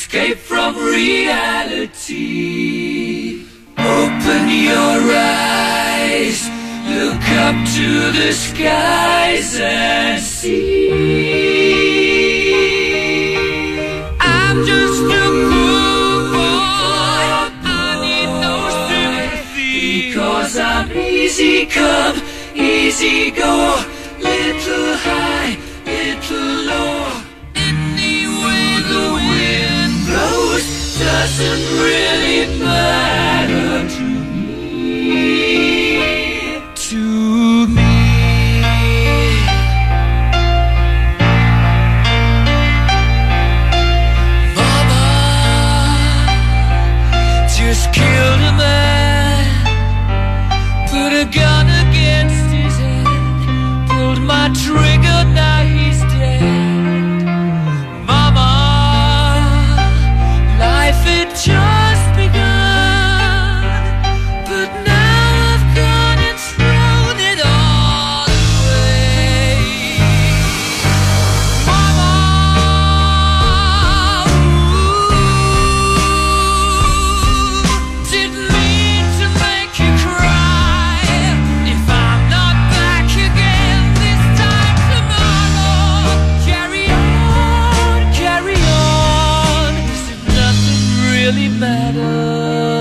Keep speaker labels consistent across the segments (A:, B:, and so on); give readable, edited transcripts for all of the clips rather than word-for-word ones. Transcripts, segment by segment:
A: escape from reality. Open your eyes, look up to the skies and see. I'm just a poor boy, I need no sympathy, because I'm easy come, easy go, little high, little low. Any way the wind blows doesn't really matter to me. To me. Mama just killed a man, put a gun against his head, pulled my trigger, now he's dead. Mama, life had just begun, but now I've gone and thrown it all away. Mama, didn't mean to make you cry. If I'm not back again this time tomorrow, carry on, as if nothing really matters.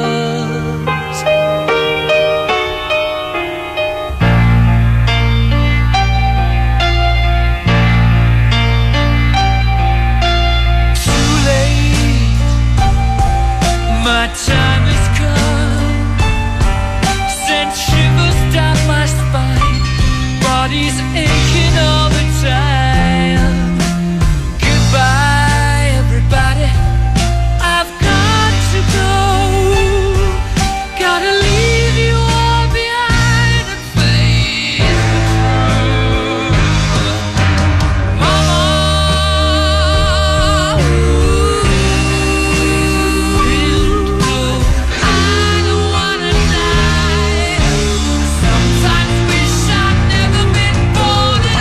A: Too late, my time has come, sent shivers down my spine, body's aching all the time. Goodbye, everybody, I've got to go. Gotta leave you all behind and face the truth. Mama, wind blow, I don't wanna die. Sometimes wish I'd never been born at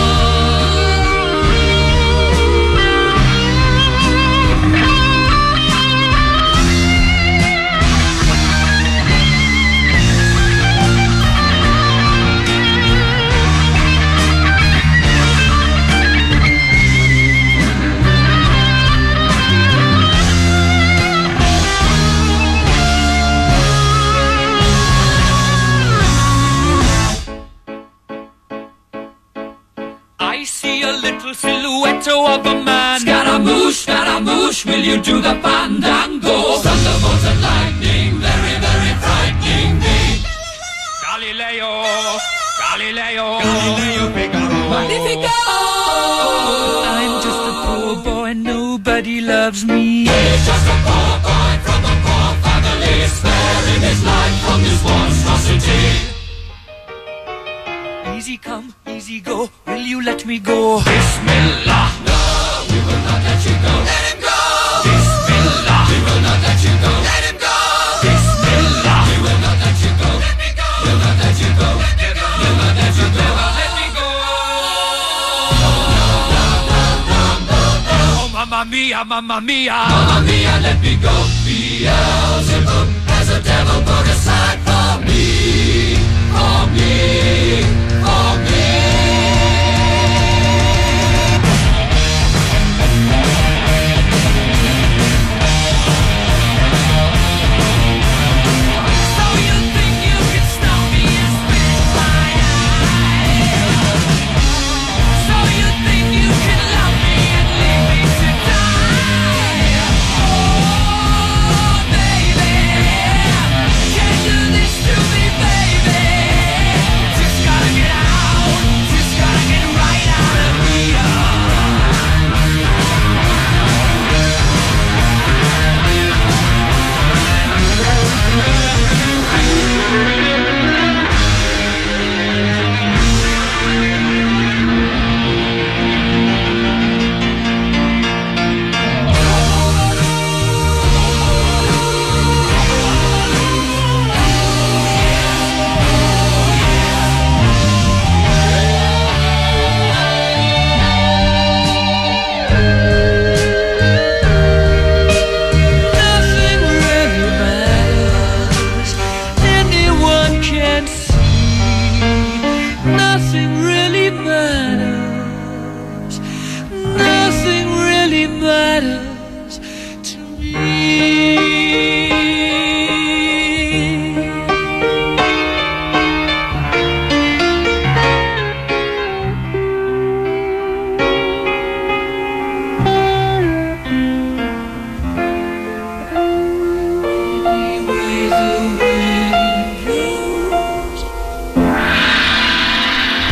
A: I see a little silhouette of a man. Scaramouche, will you do the fandango? Thunderbolts and lightning, very, very frightening me. Galileo, Figaro. Magnifico! I'm just a poor boy, nobody loves me. He's just a poor boy from a poor family, sparing his life from this monstrosity. Easy come, easy go, will you let me go? Bismillah, no, we will not let you go. Let him go! Bismillah, we will not let you go. Let him go! Bismillah, we will not let you go. Let me go! We'll not let you go. Let me go! We'll not let you go. Let me go! Oh, mamma mia, mamma mia, mamma mia, let me go. Beelzebub has a devil put aside for me, for me, for me. So you think you can stop me and spit my eye? So you think you can love me and leave me to die? Oh, baby, can't do this to me, baby. Just gotta get out.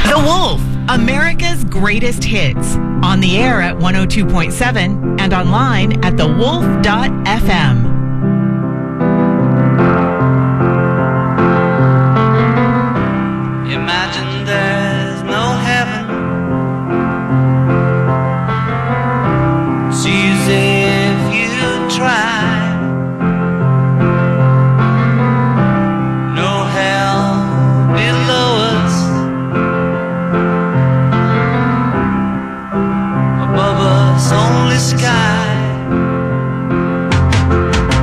B: The Wolf, America's greatest hits. On the air at 102.7 and online at thewolf.fm.
C: Imagine there's no heaven. It's easy if you try. No hell below us. Above us only sky.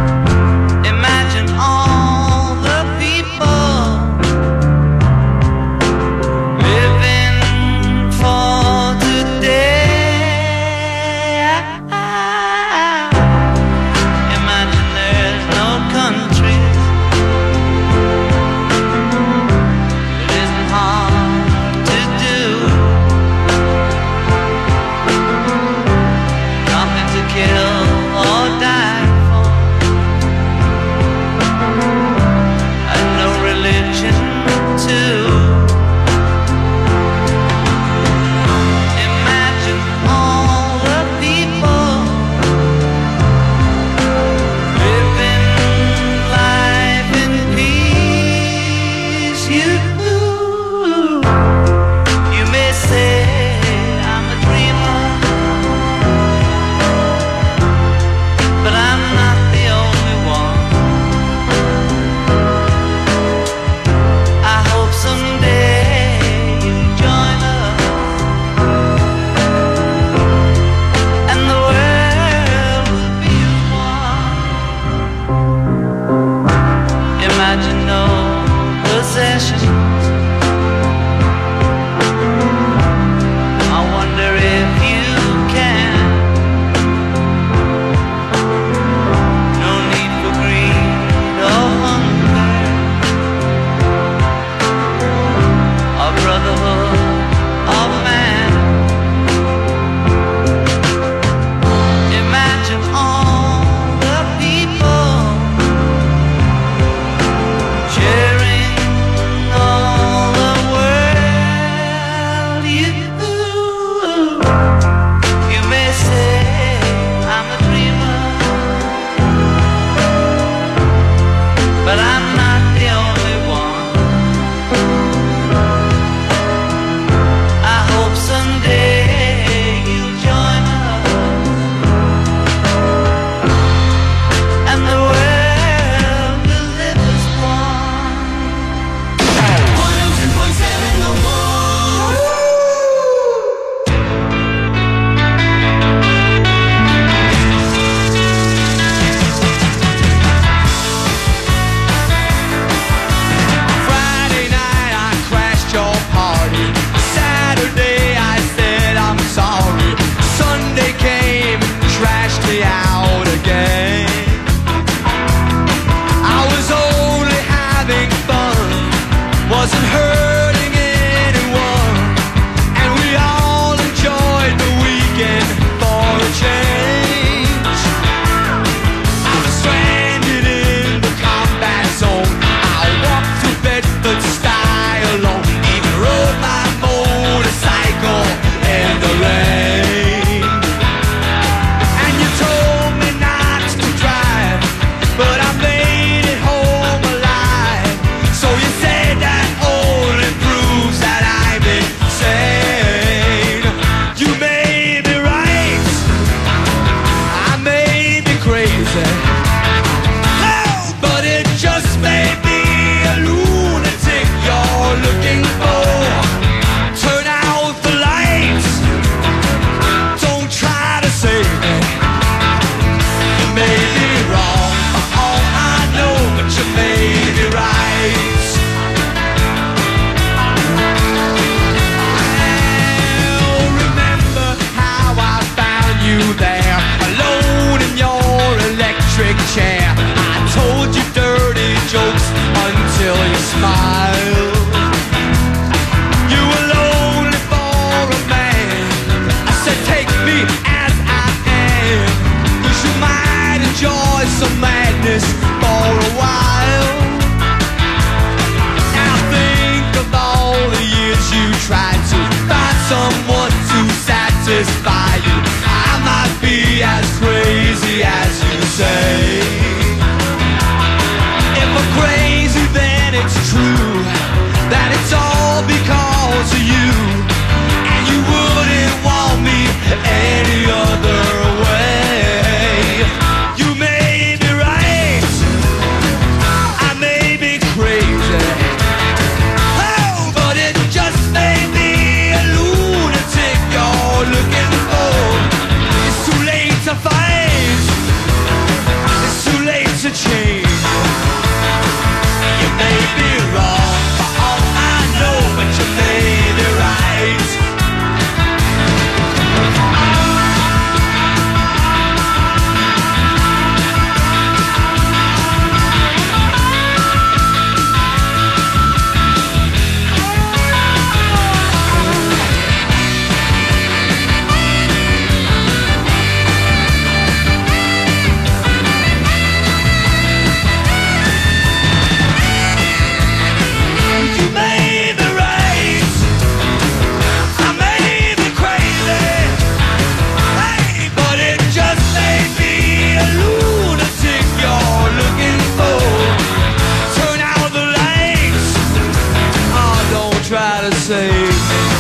A: save me.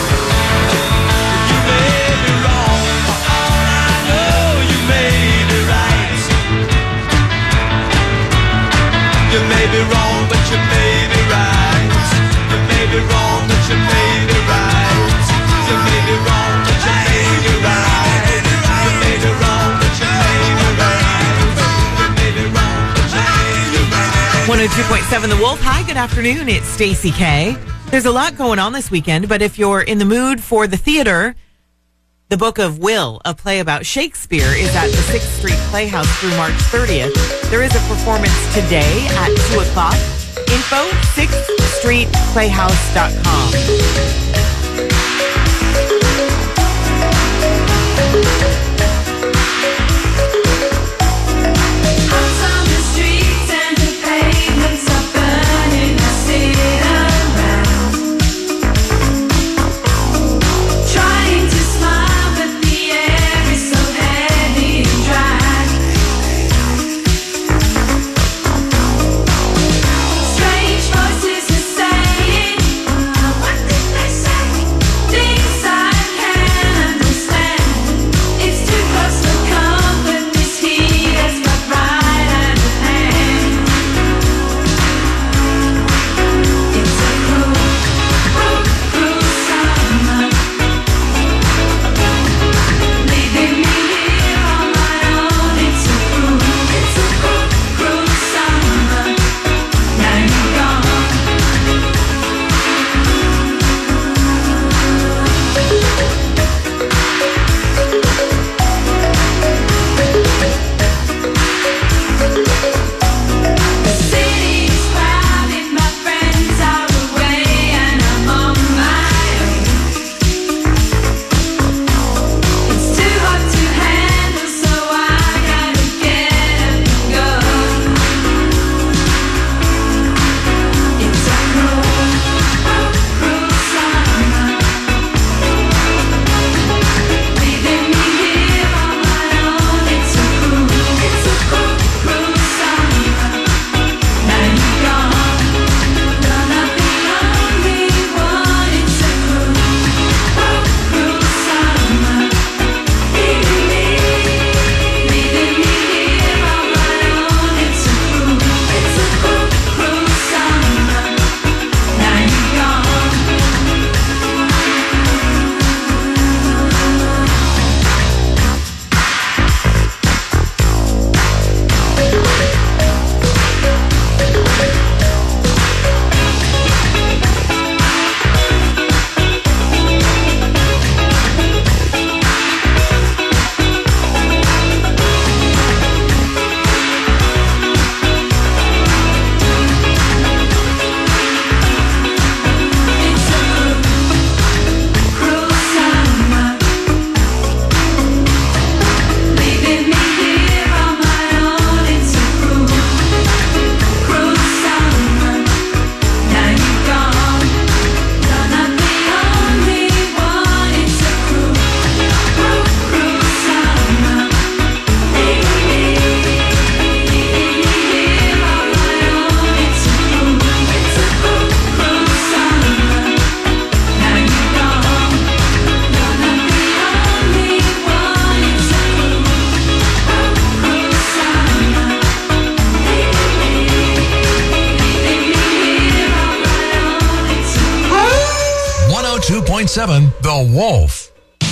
A: You may be wrong, for all I know you may be right. You may be wrong, but you may be right. You may be wrong, but you may be right. You may be wrong, but you may be right. You may be wrong, but you may be right. You may be wrong, but you may be right.
B: 102.7 The Wolf. Hi, good afternoon. It's Stacey K. There's a lot going on this weekend, but if you're in the mood for the theater, the Book of Will, a play about Shakespeare, is at the 6th Street Playhouse through March 30th. There is a performance today at 2 o'clock. Info, 6thstreetplayhouse.com.
D: The Wolf.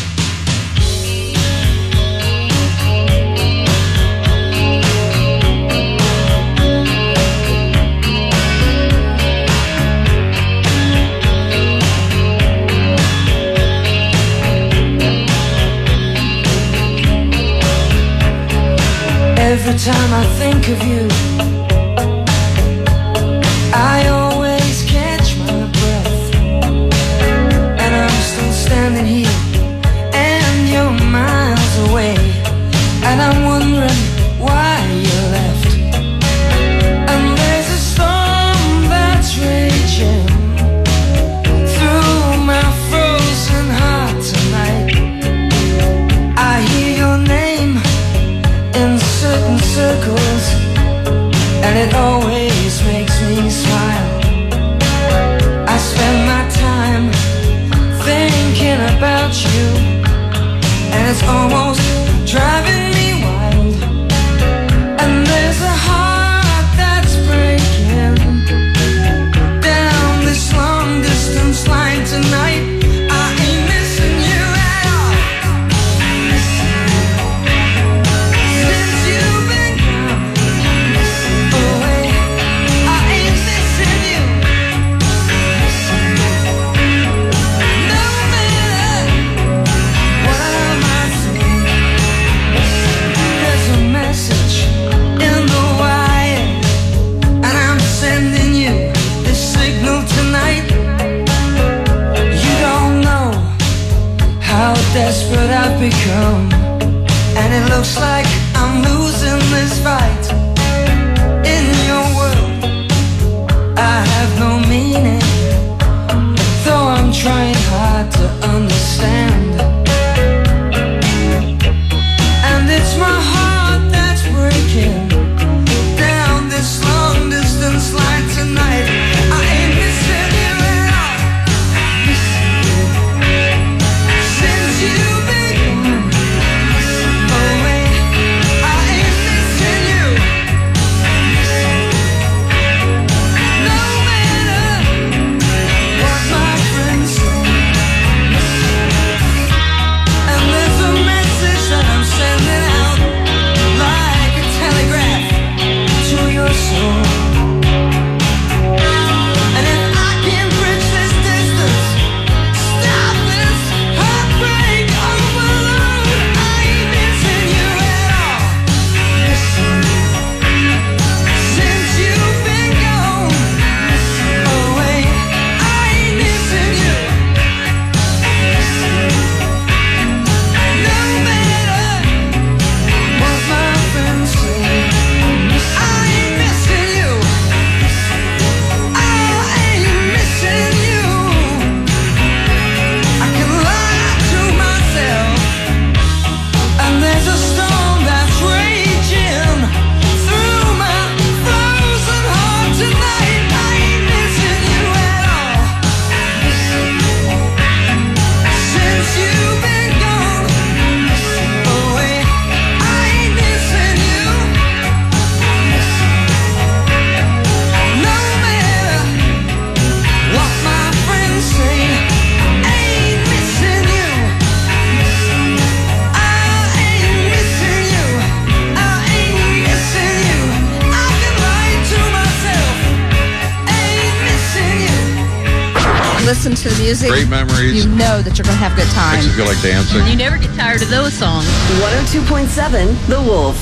E: Every time I think of you, I always catch my breath, and I'm still standing here, and you're miles away, and I'm wondering why you left. And there's a storm that's raging through my frozen heart tonight. I hear your name in certain circles, it's almost driving me wild. And there's a heart that's breaking down this long distance line tonight. I ain't missing you at all. Since you've been gone away, I ain't missing you. No matter what I might say, there's a message in the wire, and I'm sending you this signal tonight. You don't know how desperate I've become, and it looks like I'm losing this fight. In your world, I have no meaning, though I'm trying hard to understand. And it's my heart that's breaking down this long distance line tonight. I ain't missing you at all. Since you've been gone away, I ain't missing you. No matter what my friends say. And there's a message that I'm sending out like a telegraph to your soul. And if I can bridge this distance, stop this heartbreak overload, I ain't missing you at all. Since you've been gone away, I ain't missing you. No matter what my friends say, I ain't missing you. I ain't missing you. I can lie to myself, and there's a storm that's raging through my frozen heart tonight. I ain't missing you at all. Since you've been gone away, I ain't missing you. No matter what my friends say, ain't missing you. I ain't missing you. I ain't missing you. I can lie to myself, ain't missing you.
F: Listen to the music.
G: Great memories.
F: You know that you're going to have a good time.
G: Makes you feel like dancing.
H: You never get tired of those songs.
I: 102.7 The Wolf.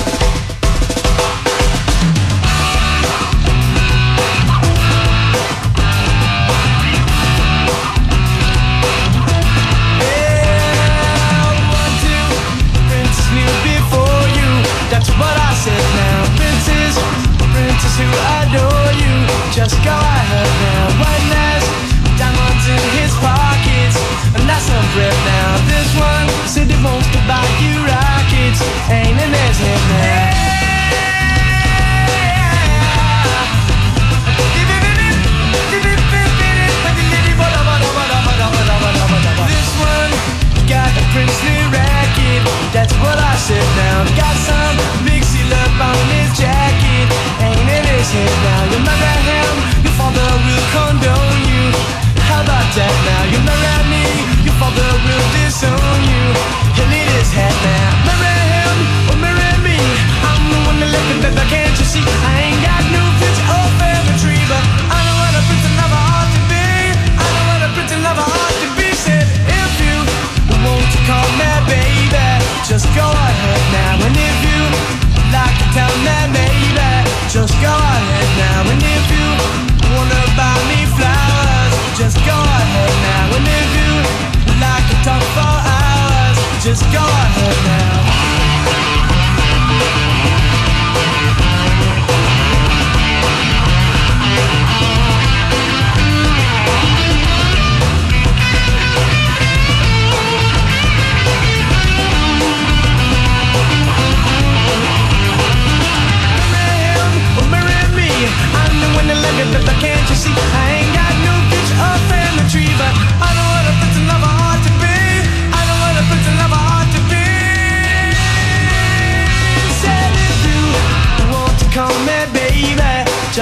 C: Princess knew before you. That's what I said now. Princess, princess who adore you. Just go ahead now. One has diamonds in his pockets, and that's some breath now. This one said he wants to buy you rockets. Ain't in his head.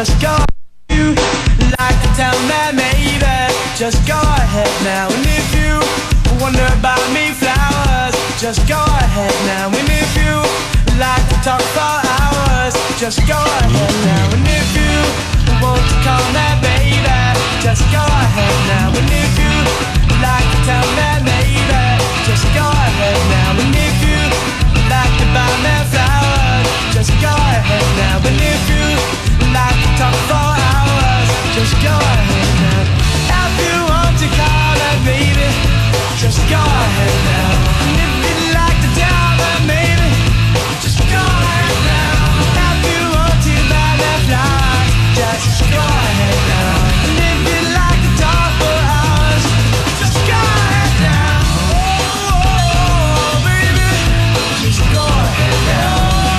C: just go. You like to tell me maybe, just go ahead now. And if you wonder about me flowers, just go ahead now. And if you like to talk for hours, just go ahead now. And if you want to call me baby, just go ahead now. And if you like to tell me maybe, just go ahead now. And if you like to buy me flowers, just go ahead now. And if you like to talk for hours, just go ahead now. If you want to call me baby, just go ahead now. And if you like to tell me maybe, just go ahead now. If you want to buy me flowers, just go ahead now. And if you like to talk for hours, just go ahead now. Oh, baby, just go ahead now.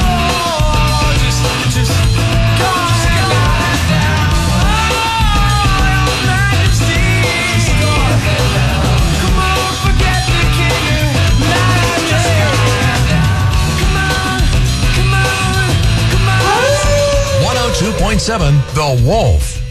C: Just go ahead now. Oh, your Majesty, just go ahead now. Come on, forget the king. Just go ahead now. Come on, come on, come on.
D: 102.7 The Wolf.